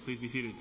Please be seated.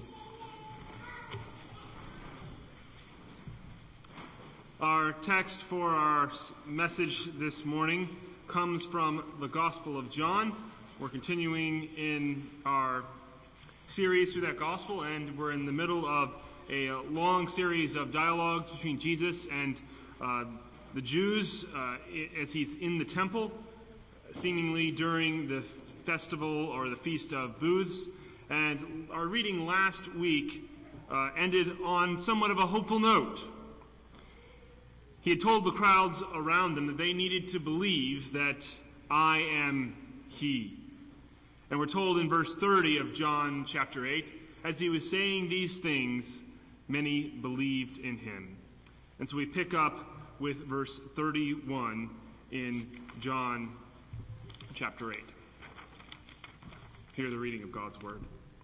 Our text for our message this morning comes from the Gospel of John. We're continuing in our series through that Gospel, and we're in the middle of a long series of dialogues between Jesus and the Jews as he's in the temple, seemingly during the festival or the Feast of Booths. And our reading last week ended on somewhat of a hopeful note. He had told the crowds around them that they needed to believe that I am he. And we're told in verse 30 of John chapter 8, as he was saying these things, many believed in him. And so we pick up with verse 31 in John chapter 8. Hear the reading of God's word.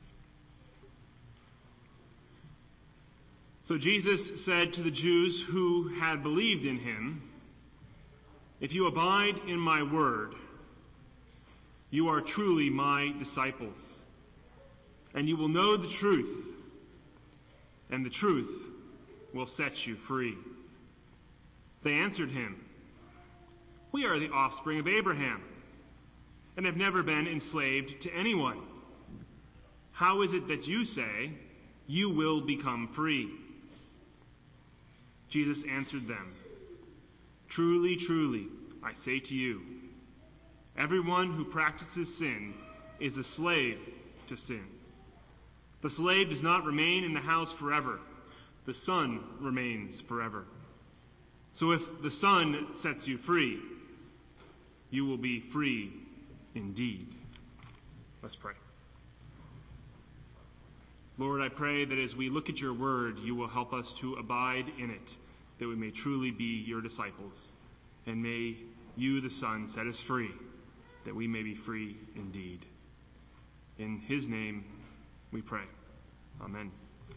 So Jesus said to the Jews who had believed in him, "If you abide in my word, you are truly my disciples, and you will know the truth, and the truth will set you free." They answered him, "We are the offspring of Abraham, and have never been enslaved to anyone. How is it that you say, 'You will become free'?" Jesus answered them, "Truly, truly, I say to you, everyone who practices sin is a slave to sin. The slave does not remain in the house forever. The Son remains forever. So if the Son sets you free, you will be free indeed." Let's pray. Lord, I pray that as we look at your word, you will help us to abide in it, that we may truly be your disciples. And may you, the Son, set us free, that we may be free indeed. In his name we pray. Amen.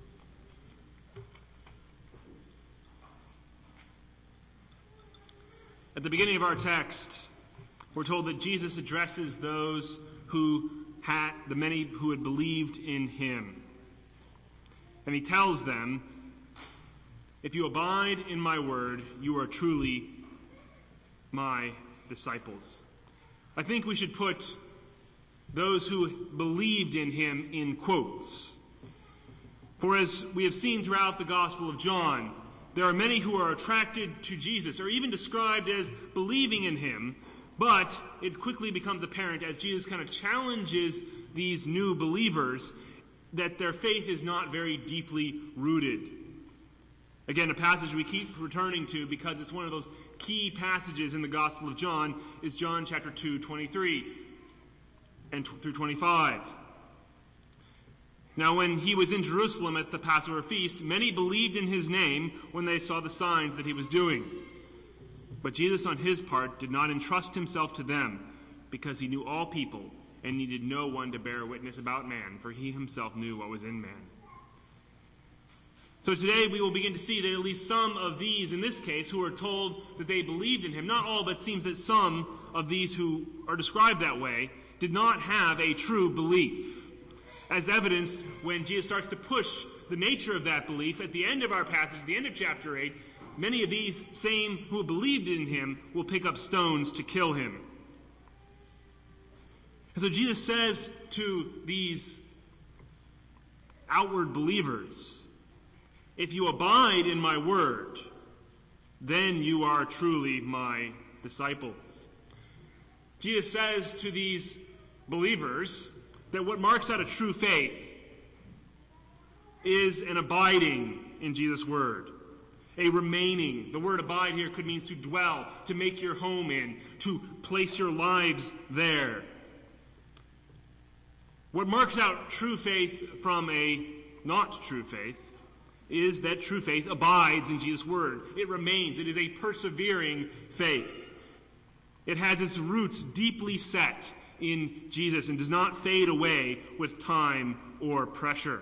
At the beginning of our text, we're told that Jesus addresses those the many who had believed in him. And he tells them, "If you abide in my word, you are truly my disciples." I think we should put those who believed in him in quotes. For as we have seen throughout the Gospel of John, there are many who are attracted to Jesus, or even described as believing in him, but it quickly becomes apparent as Jesus kind of challenges these new believers that their faith is not very deeply rooted. Again, a passage we keep returning to because it's one of those key passages in the Gospel of John is John chapter 2, 23 and through 25. "Now when he was in Jerusalem at the Passover feast, many believed in his name when they saw the signs that he was doing. But Jesus on his part did not entrust himself to them, because he knew all people and needed no one to bear witness about man, for he himself knew what was in man." So today we will begin to see that at least some of these, in this case, who are told that they believed in him, not all, but it seems that some of these who are described that way, did not have a true belief. As evidenced when Jesus starts to push the nature of that belief at the end of our passage, the end of chapter 8, many of these same who believed in him will pick up stones to kill him. And so Jesus says to these outward believers, "If you abide in my word, then you are truly my disciples." Jesus says to these believers that what marks out a true faith is an abiding in Jesus' word, a remaining. The word abide here could mean to dwell, to make your home in, to place your lives there. What marks out true faith from a not true faith is that true faith abides in Jesus' word. It remains. It is a persevering faith. It has its roots deeply set in Jesus and does not fade away with time or pressure.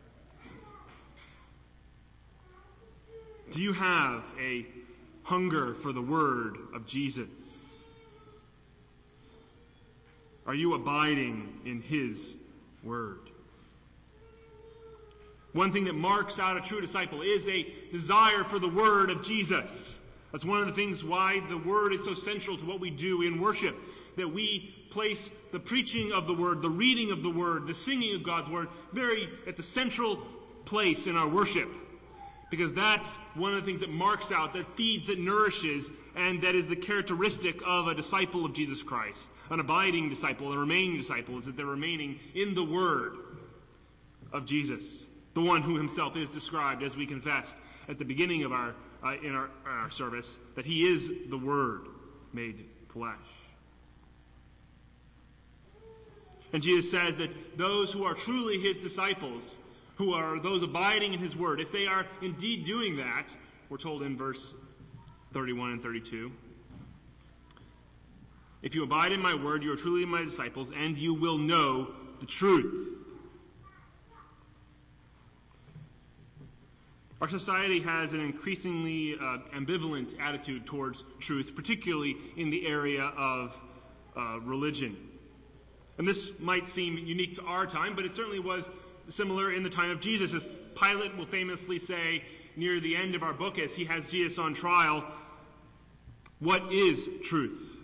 Do you have a hunger for the word of Jesus? Are you abiding in his word? One thing that marks out a true disciple is a desire for the word of Jesus. That's one of the things why the word is so central to what we do in worship, that we place the preaching of the word, the reading of the word, the singing of God's word very at the central place in our worship. Because that's one of the things that marks out, that feeds, that nourishes, and that is the characteristic of a disciple of Jesus Christ. An abiding disciple, a remaining disciple, is that they're remaining in the word of Jesus. The one who himself is described, as we confessed at the beginning of our service, that he is the Word made flesh. And Jesus says that those who are truly his disciples, who are those abiding in his word, if they are indeed doing that, we're told in verse 31 and 32, if you abide in my word, you are truly my disciples, and you will know the truth. Our society has an increasingly ambivalent attitude towards truth, particularly in the area of religion. And this might seem unique to our time, but it certainly was similar in the time of Jesus. As Pilate will famously say near the end of our book, as he has Jesus on trial, what is truth?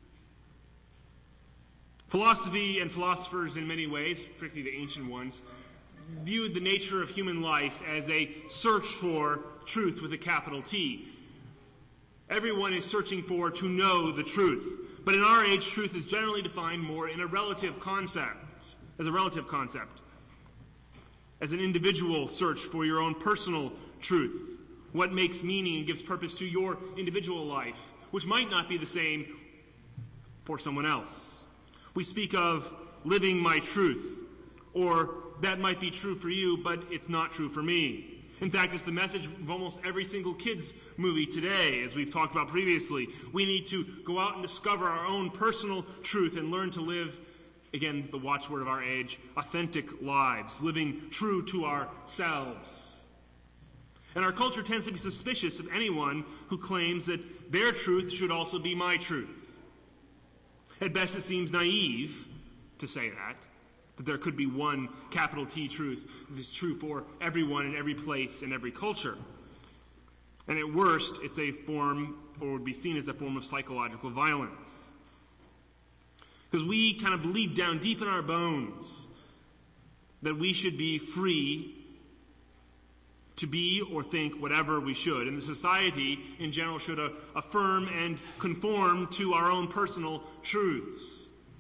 Philosophy and philosophers in many ways, particularly the ancient ones, viewed the nature of human life as a search for truth with a capital T. Everyone is searching to know the truth. But in our age, truth is generally defined more in a relative concept, as an individual search for your own personal truth, what makes meaning and gives purpose to your individual life, which might not be the same for someone else. We speak of living my truth, or that might be true for you, but it's not true for me. In fact, it's the message of almost every single kids' movie today, as we've talked about previously. We need to go out and discover our own personal truth and learn to live, again, the watchword of our age, authentic lives, living true to ourselves. And our culture tends to be suspicious of anyone who claims that their truth should also be my truth. At best, it seems naive to say that there could be one capital T truth that is true for everyone in every place in every culture. And at worst, it's a form, or would be seen as a form of psychological violence. Because we kind of believe down deep in our bones that we should be free to be or think whatever we should. And the society in general should affirm and conform to our own personal truths.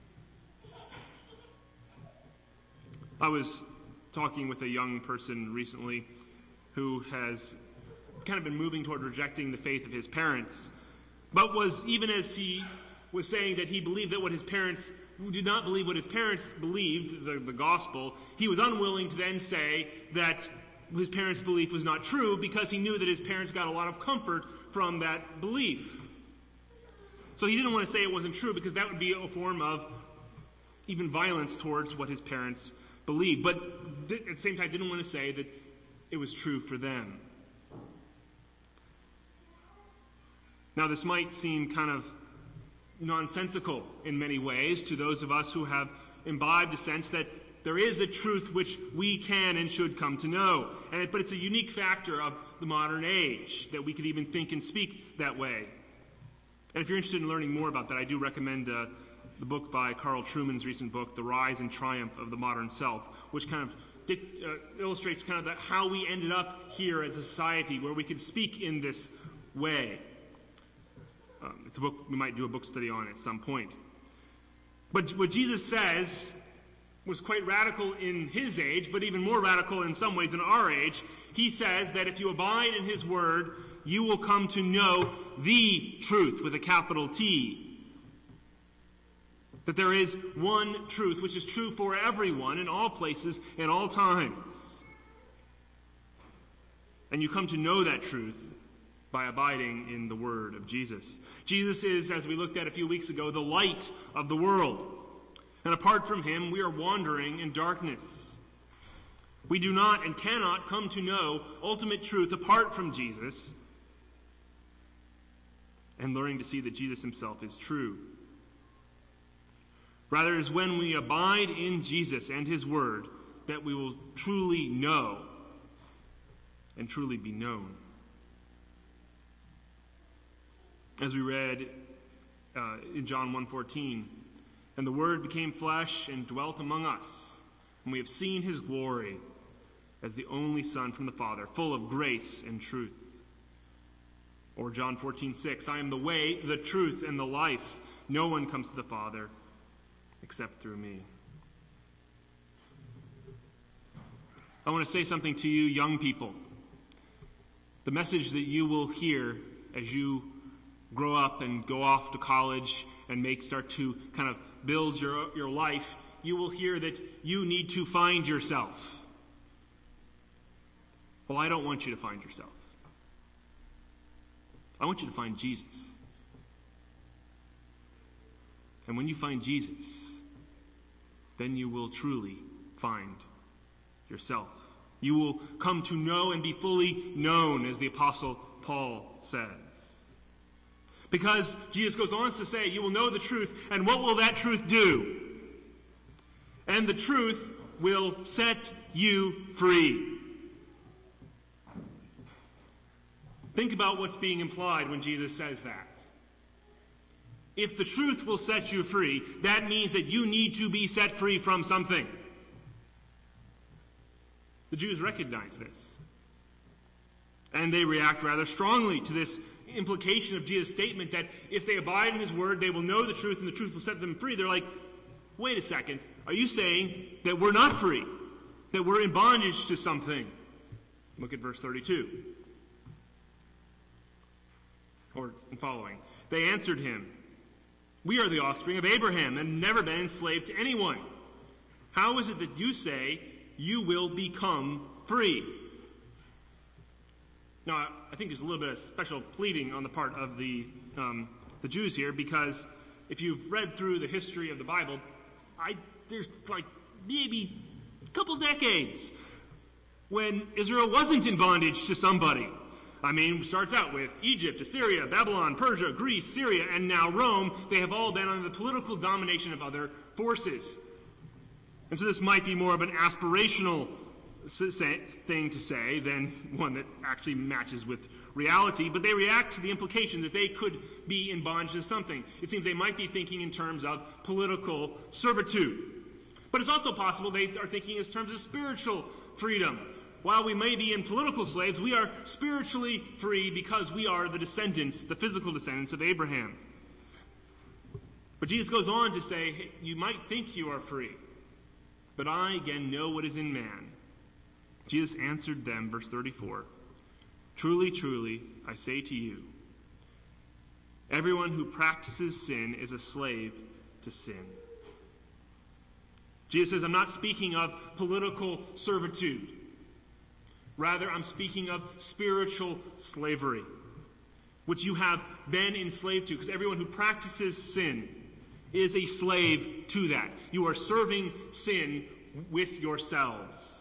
I was talking with a young person recently who has kind of been moving toward rejecting the faith of his parents, but was, even as he was saying that he believed that what his parents did not believe what his parents believed, the gospel, he was unwilling to then say that his parents' belief was not true because he knew that his parents got a lot of comfort from that belief. So he didn't want to say it wasn't true because that would be a form of even violence towards what his parents believed, but at the same time didn't want to say that it was true for them. Now, this might seem kind of nonsensical in many ways to those of us who have imbibed a sense that there is a truth which we can and should come to know. But it's a unique factor of the modern age that we could even think and speak that way. And if you're interested in learning more about that, I do recommend the book by Carl Trueman's recent book, The Rise and Triumph of the Modern Self, which kind of illustrates kind of how we ended up here as a society where we could speak in this way. It's a book we might do a book study on at some point. But what Jesus says was quite radical in his age, but even more radical in some ways in our age. He says that if you abide in his word, you will come to know the truth with a capital T. That there is one truth which is true for everyone in all places and all times. And you come to know that truth by abiding in the word of Jesus. Jesus is, as we looked at a few weeks ago, the light of the world. And apart from him, we are wandering in darkness. We do not and cannot come to know ultimate truth apart from Jesus and learning to see that Jesus himself is true. Rather, it is when we abide in Jesus and his word that we will truly know and truly be known. As we read in John 1:14, "And the Word became flesh and dwelt among us, and we have seen his glory as the only Son from the Father, full of grace and truth." Or John 14:6, "I am the way, the truth, and the life. No one comes to the Father except through me." I want to say something to you young people. The message that you will hear as you grow up and go off to college and start to kind of build your life, you will hear that you need to find yourself. Well, I don't want you to find yourself. I want you to find Jesus. And when you find Jesus, then you will truly find yourself. You will come to know and be fully known, as the Apostle Paul says. Because Jesus goes on to say, you will know the truth, and what will that truth do? And the truth will set you free. Think about what's being implied when Jesus says that. If the truth will set you free, that means that you need to be set free from something. The Jews recognize this. And they react rather strongly to this implication of Jesus' statement that if they abide in his word, they will know the truth and the truth will set them free. They're like, wait a second, are you saying that we're not free? That we're in bondage to something? Look at verse 32. Or following. They answered him, "We are the offspring of Abraham and never been enslaved to anyone. How is it that you say you will become free?" Now, I think there's a little bit of special pleading on the part of the Jews here, because if you've read through the history of the Bible, there's like maybe a couple decades when Israel wasn't in bondage to somebody. I mean, it starts out with Egypt, Assyria, Babylon, Persia, Greece, Syria, and now Rome. They have all been under the political domination of other forces. And so this might be more of an aspirational thing to say than one that actually matches with reality, but they react to the implication that they could be in bondage to something. It seems they might be thinking in terms of political servitude. But it's also possible they are thinking in terms of spiritual freedom. While we may be in political slaves, we are spiritually free because we are the descendants, the physical descendants of Abraham. But Jesus goes on to say, hey, you might think you are free, but I again know what is in man. Jesus answered them, verse 34, "Truly, truly, I say to you, everyone who practices sin is a slave to sin." Jesus says, I'm not speaking of political servitude. Rather, I'm speaking of spiritual slavery, which you have been enslaved to, because everyone who practices sin is a slave to that. You are serving sin with yourselves.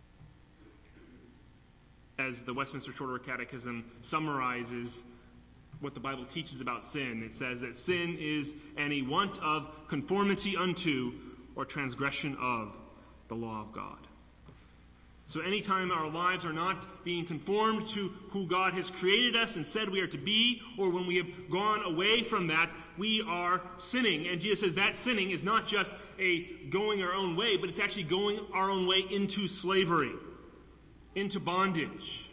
As the Westminster Shorter Catechism summarizes what the Bible teaches about sin, it says that sin is any want of conformity unto or transgression of the law of God. So anytime our lives are not being conformed to who God has created us and said we are to be, or when we have gone away from that, we are sinning. And Jesus says that sinning is not just a going our own way, but it's actually going our own way into slavery, into bondage.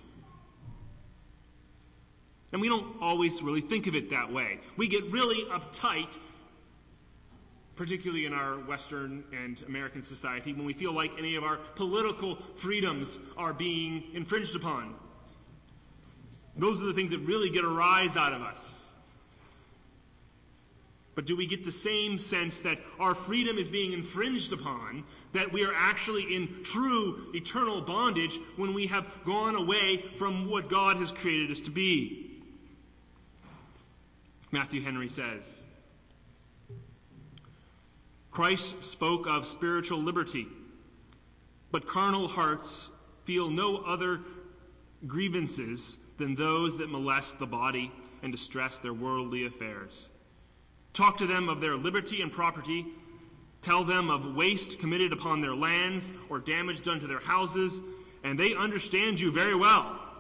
And we don't always really think of it that way. We get really uptight, particularly in our Western and American society, when we feel like any of our political freedoms are being infringed upon. Those are the things that really get a rise out of us. But do we get the same sense that our freedom is being infringed upon, that we are actually in true eternal bondage when we have gone away from what God has created us to be? Matthew Henry says, Christ spoke of spiritual liberty, but carnal hearts feel no other grievances than those that molest the body and distress their worldly affairs. Talk to them of their liberty and property. Tell them of waste committed upon their lands or damage done to their houses, and they understand you very well.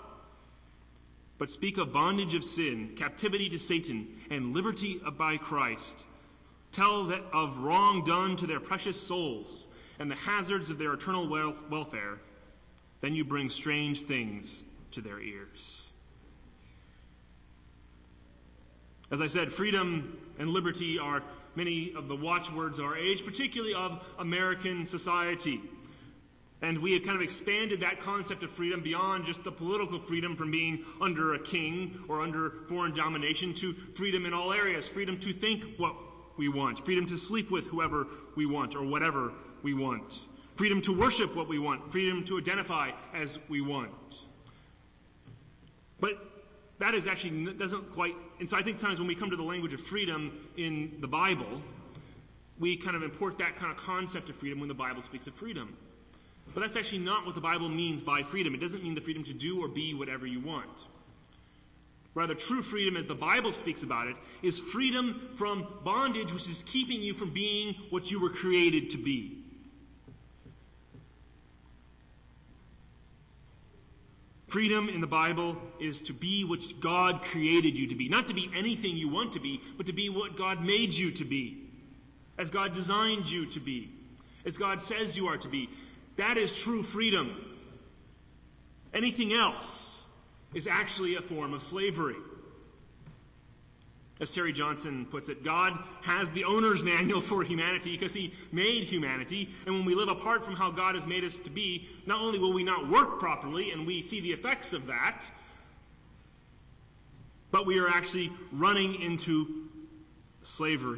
but speak of bondage of sin, captivity to Satan, and liberty by Christ. Tell that of wrong done to their precious souls and the hazards of their eternal welfare. Then you bring strange things to their ears. As I said, freedom and liberty are many of the watchwords of our age, particularly of American society. And we have kind of expanded that concept of freedom beyond just the political freedom from being under a king or under foreign domination to freedom in all areas. Freedom to think what we want. Freedom to sleep with whoever we want or whatever we want. Freedom to worship what we want. Freedom to identify as we want. But that is actually doesn't quite... And so I think sometimes when we come to the language of freedom in the Bible, we kind of import that kind of concept of freedom when the Bible speaks of freedom. But that's actually not what the Bible means by freedom. It doesn't mean the freedom to do or be whatever you want. Rather, true freedom, as the Bible speaks about it, is freedom from bondage, which is keeping you from being what you were created to be. Freedom in the Bible is to be what God created you to be. Not to be anything you want to be, but to be what God made you to be. As God designed you to be. As God says you are to be. That is true freedom. Anything else is actually a form of slavery. As Terry Johnson puts it, God has the owner's manual for humanity because he made humanity. And when we live apart from how God has made us to be, not only will we not work properly, and we see the effects of that, but we are actually running into slavery.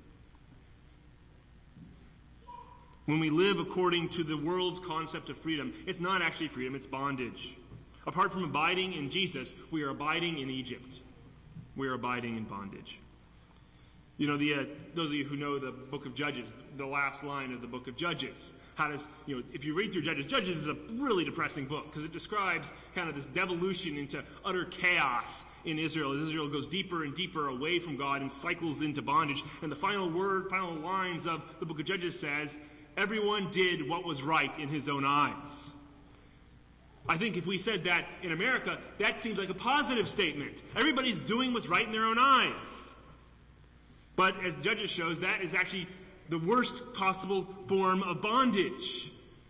When we live according to the world's concept of freedom, it's not actually freedom, it's bondage. Apart from abiding in Jesus, we are abiding in Egypt. We are abiding in bondage. You know, those of you who know the book of Judges, the last line of the book of Judges, if you read through Judges is a really depressing book because it describes kind of this devolution into utter chaos in Israel as Israel goes deeper and deeper away from God and cycles into bondage. And the final lines of the book of Judges says, everyone did what was right in his own eyes. I think if we said that in America, that seems like a positive statement. Everybody's doing what's right in their own eyes. But as Judges shows, that is actually the worst possible form of bondage.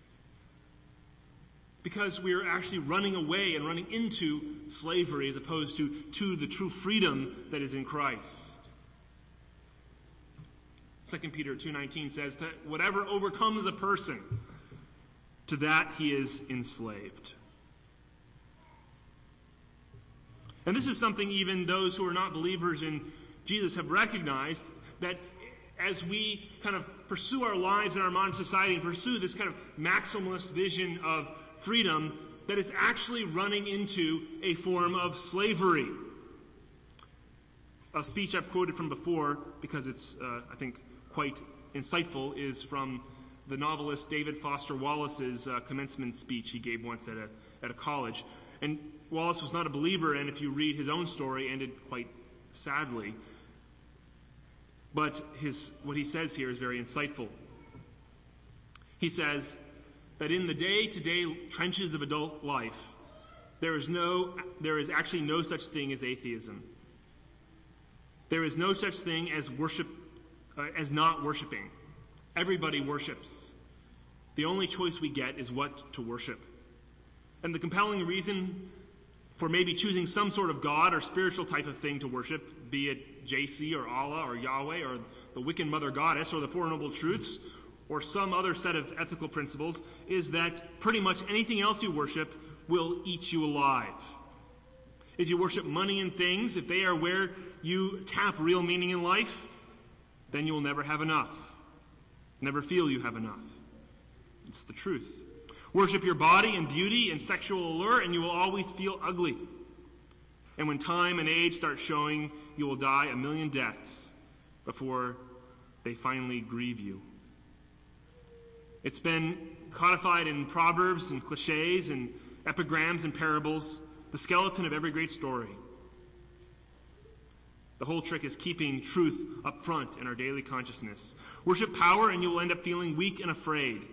Because we are actually running away and running into slavery as opposed to the true freedom that is in Christ. 2 Peter 2:19 says that whatever overcomes a person, to that he is enslaved. And this is something even those who are not believers in Jesus have recognized, that as we kind of pursue our lives in our modern society and pursue this kind of maximalist vision of freedom, that it's actually running into a form of slavery. A speech I've quoted from before, because it's, I think, quite insightful, is from the novelist David Foster Wallace's commencement speech he gave once at a college. And Wallace was not a believer, and if you read his own story, ended quite sadly. But what he says here is very insightful. He says that in the day-to-day trenches of adult life, there is actually no such thing as atheism. There is no such thing as worship, as not worshiping. Everybody worships. The only choice we get is what to worship. And the compelling reason for maybe choosing some sort of God or spiritual type of thing to worship, be it JC or Allah or Yahweh or the Wiccan Mother Goddess or the Four Noble Truths or some other set of ethical principles, is that pretty much anything else you worship will eat you alive. If you worship money and things, if they are where you tap real meaning in life, then you will never have enough. Never feel you have enough. It's the truth. Worship your body and beauty and sexual allure, and you will always feel ugly. And when time and age start showing, you will die a million deaths before they finally grieve you. It's been codified in proverbs and cliches and epigrams and parables, the skeleton of every great story. The whole trick is keeping truth up front in our daily consciousness. Worship power, and you will end up feeling weak and afraid.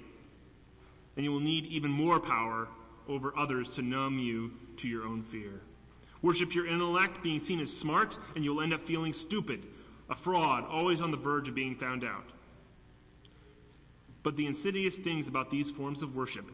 And you will need even more power over others to numb you to your own fear. Worship your intellect, being seen as smart, and you'll end up feeling stupid, a fraud, always on the verge of being found out. But the insidious things about these forms of worship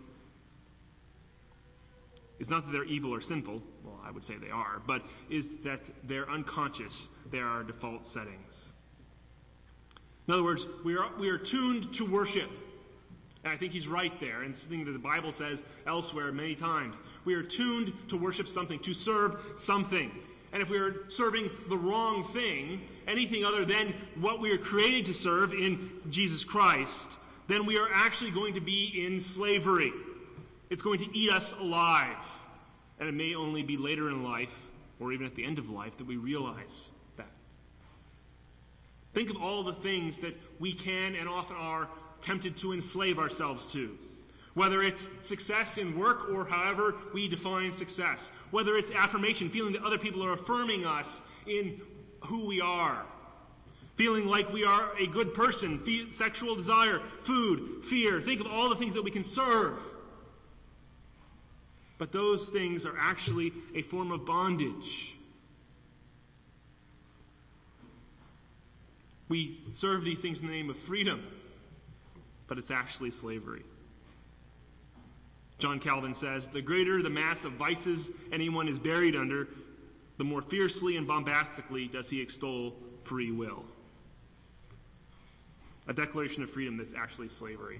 is not that they're evil or sinful, well, I would say they are, but is that they're unconscious. They are our default settings. In other words, we are tuned to worship. And I think he's right there. And it's something that the Bible says elsewhere many times. We are tuned to worship something, to serve something. And if we are serving the wrong thing, anything other than what we are created to serve in Jesus Christ, then we are actually going to be in slavery. It's going to eat us alive. And it may only be later in life, or even at the end of life, that we realize that. Think of all the things that we can and often are tempted to enslave ourselves to. Whether it's success in work or however we define success. Whether it's affirmation, feeling that other people are affirming us in who we are. Feeling like we are a good person, sexual desire, food, fear. Think of all the things that we can serve. But those things are actually a form of bondage. We serve these things in the name of freedom, but it's actually slavery. John Calvin says, "The greater the mass of vices anyone is buried under, the more fiercely and bombastically does he extol free will." A declaration of freedom that's actually slavery.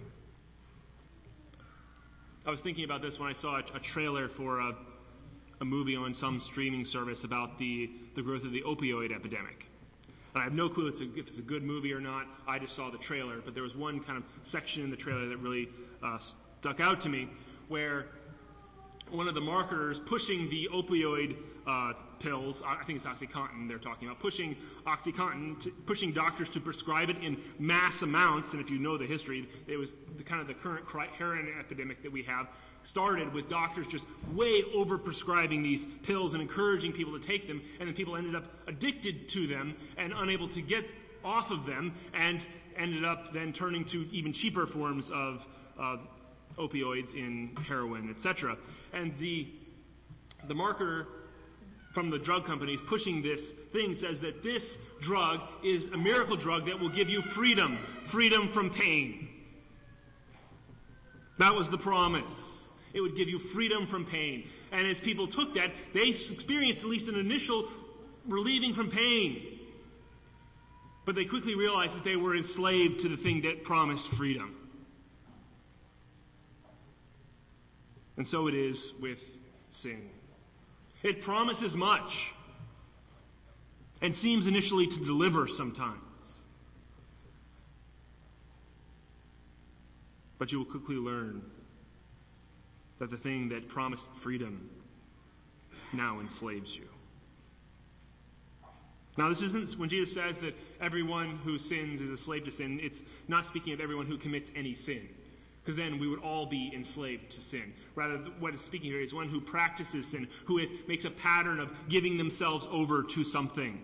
I was thinking about this when I saw a trailer for a movie on some streaming service about the growth of the opioid epidemic. And I have no clue if it's a good movie or not. I just saw the trailer. But there was one kind of section in the trailer that really stuck out to me, where one of the marketers pushing the opioid pills, I think it's OxyContin they're talking about, pushing OxyContin, pushing doctors to prescribe it in mass amounts. And if you know the history, it was the current heroin epidemic that we have started with doctors just way over-prescribing these pills and encouraging people to take them. And then people ended up addicted to them and unable to get off of them, and ended up then turning to even cheaper forms of opioids in heroin, etc. And the marketer from the drug companies pushing this thing says that this drug is a miracle drug that will give you freedom from pain. That was the promise. It would give you freedom from pain. And as people took that, they experienced at least an initial relieving from pain. But they quickly realized that they were enslaved to the thing that promised freedom. And so it is with sin. It promises much and seems initially to deliver sometimes. But you will quickly learn that the thing that promised freedom now enslaves you. Now, this isn't, when Jesus says that everyone who sins is a slave to sin, it's not speaking of everyone who commits any sin, because then we would all be enslaved to sin. Rather, what it's speaking here is one who practices sin, who makes a pattern of giving themselves over to something.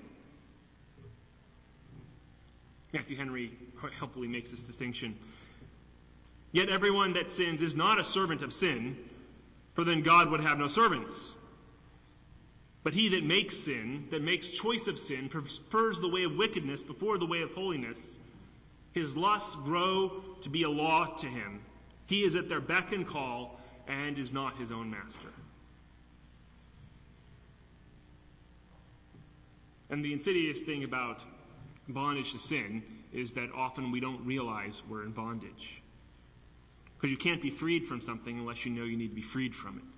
Matthew Henry helpfully makes this distinction. Yet everyone that sins is not a servant of sin, for then God would have no servants. But he that makes sin, that makes choice of sin, prefers the way of wickedness before the way of holiness. His lusts grow to be a law to him. He is at their beck and call and is not his own master. And the insidious thing about bondage to sin is that often we don't realize we're in bondage. Because you can't be freed from something unless you know you need to be freed from it.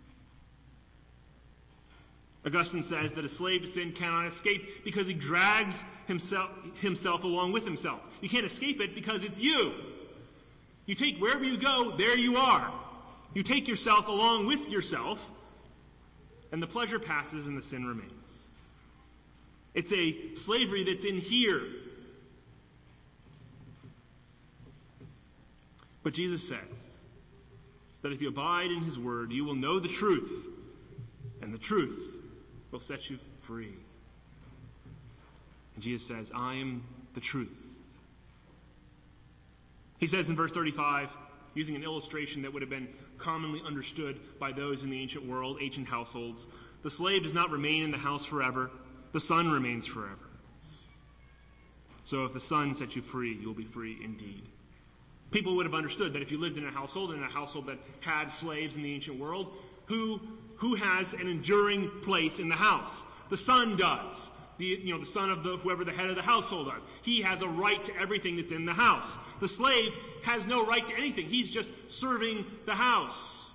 Augustine says that a slave to sin cannot escape because he drags himself along with himself. You can't escape it because it's you. You take wherever you go, there you are. You take yourself along with yourself, and the pleasure passes and the sin remains. It's a slavery that's in here. But Jesus says that if you abide in his word, you will know the truth, and the truth will set you free. And Jesus says, I am the truth. He says in verse 35, using an illustration that would have been commonly understood by those in the ancient world, ancient households, The slave does not remain in the house forever. The Son remains forever. So if the Son sets you free, you'll be free indeed. People would have understood that if you lived in a household that had slaves in the ancient world, who has an enduring place in the house? The son does. The son of whoever the head of the household does. He has a right to everything that's in the house. The slave has no right to anything. He's just serving the house.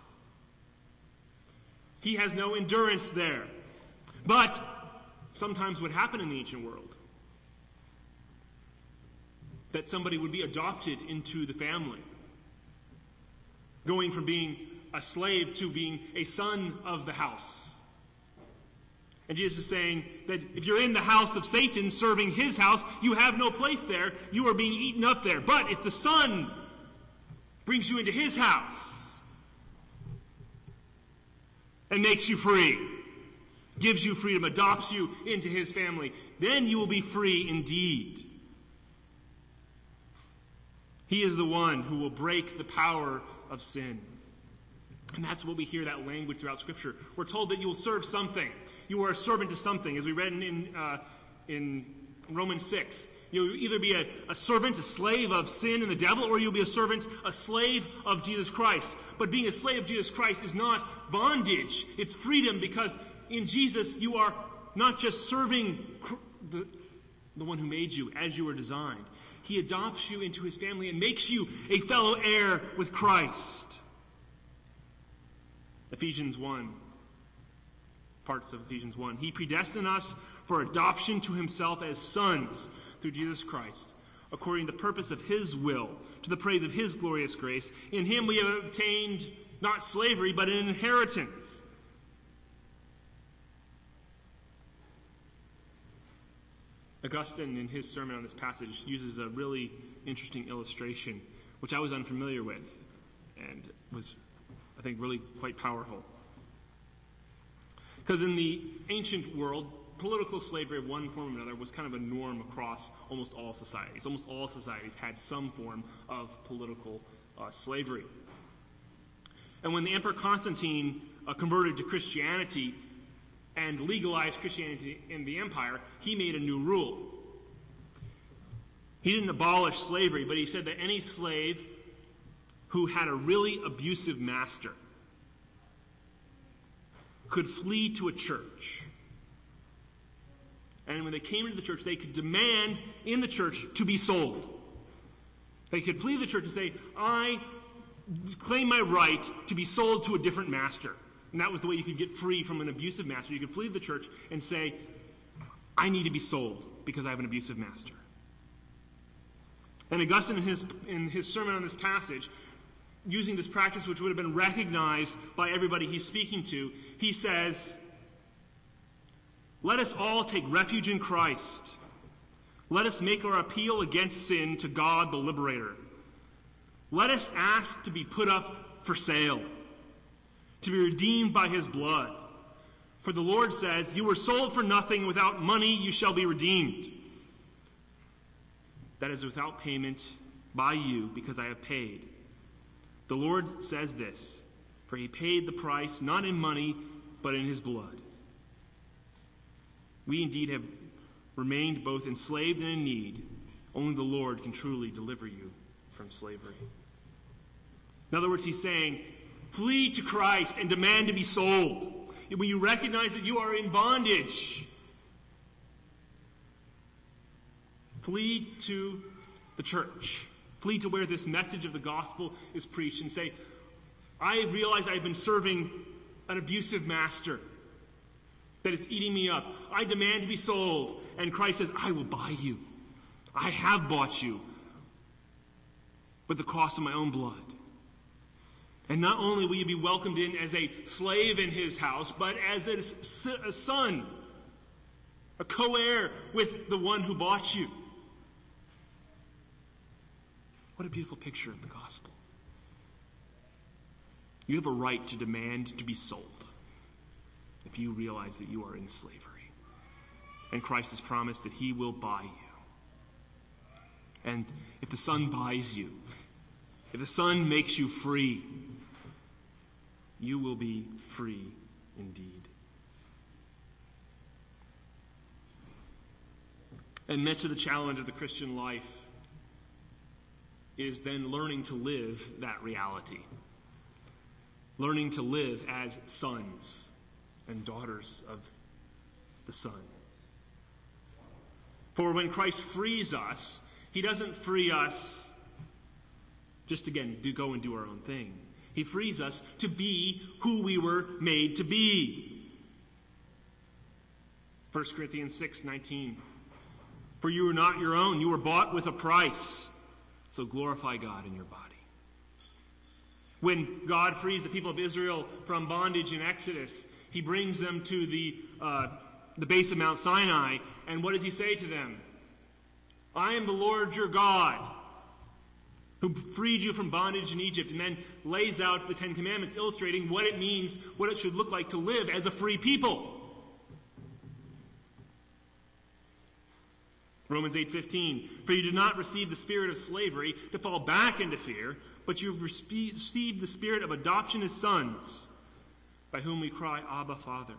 He has no endurance there. But sometimes what happened in the ancient world, that somebody would be adopted into the family, going from being a slave to being a son of the house. And Jesus is saying that if you're in the house of Satan serving his house, you have no place there. You are being eaten up there. But if the Son brings you into his house and makes you free, gives you freedom, adopts you into his family, then you will be free indeed. He is the one who will break the power of sin. And that's what we hear that language throughout Scripture. We're told that you will serve something. You are a servant to something, as we read in Romans 6. You'll either be a servant, a slave of sin and the devil, or you'll be a servant, a slave of Jesus Christ. But being a slave of Jesus Christ is not bondage. It's freedom, because in Jesus you are not just serving the one who made you as you were designed. He adopts you into his family and makes you a fellow heir with Christ. Ephesians 1, parts of Ephesians 1. He predestined us for adoption to himself as sons through Jesus Christ, according to the purpose of his will, to the praise of his glorious grace. In him we have obtained not slavery, but an inheritance. Augustine, in his sermon on this passage, uses a really interesting illustration, which I was unfamiliar with, and was, I think, really quite powerful. Because in the ancient world, political slavery of one form or another was kind of a norm across almost all societies. Almost all societies had some form of political slavery. And when the Emperor Constantine converted to Christianity and legalized Christianity in the empire, he made a new rule. He didn't abolish slavery, but he said that any slave who had a really abusive master could flee to a church. And when they came into the church, they could demand in the church to be sold. They could flee the church and say, I claim my right to be sold to a different master. And that was the way you could get free from an abusive master. You could flee the church and say, I need to be sold because I have an abusive master. And Augustine, in his sermon on this passage, using this practice which would have been recognized by everybody he's speaking to, he says, let us all take refuge in Christ. Let us make our appeal against sin to God the Liberator. Let us ask to be put up for sale, to be redeemed by his blood. For the Lord says, you were sold for nothing, without money you shall be redeemed. That is without payment by you, because I have paid. The Lord says this, for he paid the price not in money, but in his blood. We indeed have remained both enslaved and in need. Only the Lord can truly deliver you from slavery. In other words, he's saying, flee to Christ and demand to be sold. When you recognize that you are in bondage, flee to the church. Flee to where this message of the gospel is preached and say, I realize I've been serving an abusive master that is eating me up. I demand to be sold. And Christ says, I will buy you. I have bought you with the cost of my own blood. And not only will you be welcomed in as a slave in his house, but as a son, a co-heir with the one who bought you. What a beautiful picture of the gospel. You have a right to demand to be sold if you realize that you are in slavery. And Christ has promised that he will buy you. And if the Son buys you, if the Son makes you free, you will be free indeed. And much of the challenge of the Christian life is then learning to live that reality. Learning to live as sons and daughters of the Son. For when Christ frees us, he doesn't free us just again to go and do our own thing. He frees us to be who we were made to be. 1 Corinthians 6:19. For you are not your own, you were bought with a price. So glorify God in your body. When God frees the people of Israel from bondage in Exodus, he brings them to the base of Mount Sinai, and what does he say to them? I am the Lord your God, who freed you from bondage in Egypt, and then lays out the Ten Commandments, illustrating what it means, what it should look like to live as a free people. Romans 8:15, for you did not receive the spirit of slavery to fall back into fear, but you received the spirit of adoption as sons, by whom we cry, Abba, Father.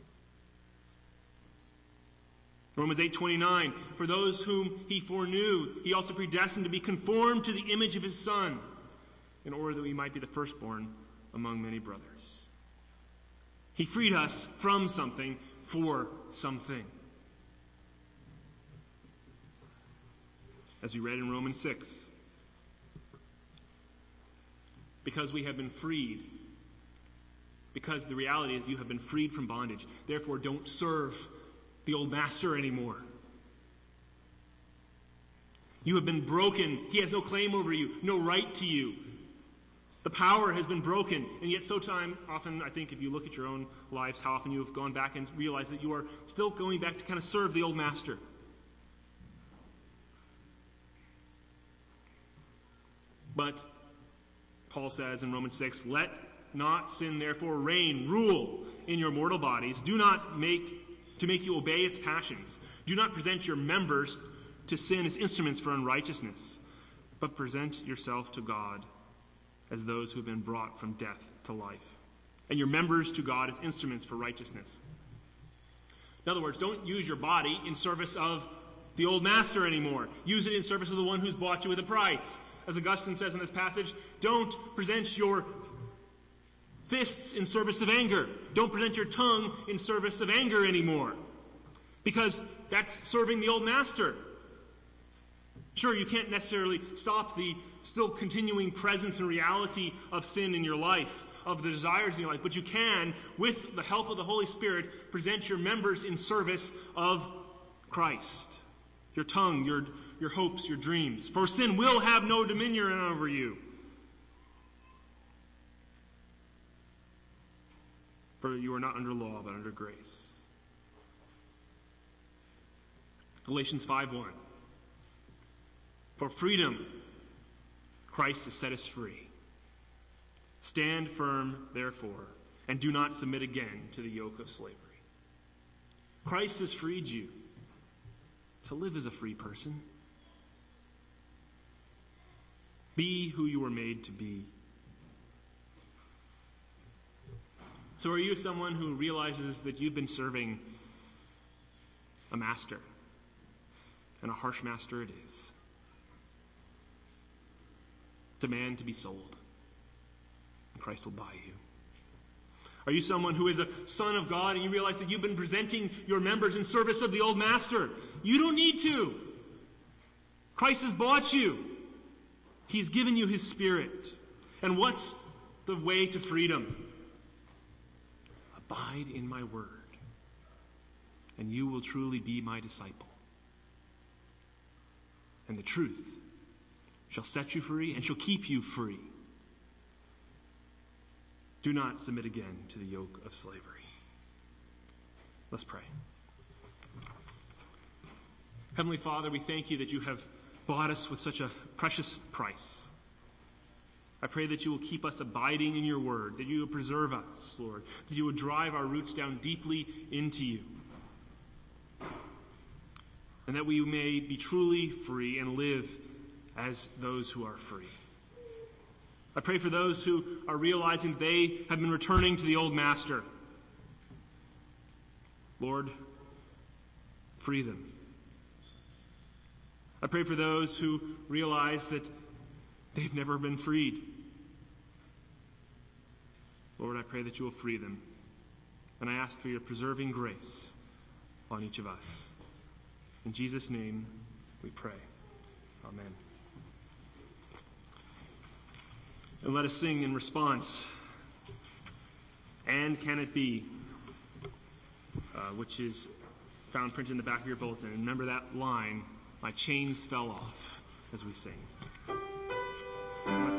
Romans 8:29, for those whom he foreknew, he also predestined to be conformed to the image of his Son, in order that we might be the firstborn among many brothers. He freed us from something for something. As we read in Romans 6, because we have been freed, because the reality is you have been freed from bondage, therefore don't serve the old master anymore. You have been broken. He has no claim over you, no right to you. The power has been broken, and yet often, I think, if you look at your own lives, how often you have gone back and realized that you are still going back to kind of serve the old master. But Paul says in Romans 6, let not sin therefore reign, rule in your mortal bodies. Do not make you obey its passions. Do not present your members to sin as instruments for unrighteousness, but present yourself to God as those who have been brought from death to life, and your members to God as instruments for righteousness. In other words, don't use your body in service of the old master anymore. Use it in service of the one who's bought you with a price. As Augustine says in this passage, don't present your fists in service of anger. Don't present your tongue in service of anger anymore, because that's serving the old master. Sure, you can't necessarily stop the still continuing presence and reality of sin in your life, of the desires in your life, but you can, with the help of the Holy Spirit, present your members in service of Christ. Your tongue, your hopes, your dreams. For sin will have no dominion over you. For you are not under law, but under grace. Galatians 5:1. For freedom, Christ has set us free. Stand firm, therefore, and do not submit again to the yoke of slavery. Christ has freed you to live as a free person. Be who you were made to be. So are you someone who realizes that you've been serving a master, and a harsh master it is? Demand to be sold, and Christ will buy you. Are you someone who is a son of God and you realize that you've been presenting your members in service of the old master? You don't need to. Christ has bought you. He's given you his Spirit. And what's the way to freedom? Abide in my word, and you will truly be my disciple. And the truth shall set you free and shall keep you free. Do not submit again to the yoke of slavery. Let's pray. Heavenly Father, we thank you that you have bought us with such a precious price. I pray that you will keep us abiding in your word, that you will preserve us, Lord, that you will drive our roots down deeply into you, and that we may be truly free and live as those who are free. I pray for those who are realizing that they have been returning to the old master. Lord, free them. I pray for those who realize that they've never been freed. Lord, I pray that you will free them. And I ask for your preserving grace on each of us. In Jesus' name we pray. Amen. And let us sing in response, "And Can It Be?" Which is found printed in the back of your bulletin. And remember that line, "My chains fell off," as we sing. Let's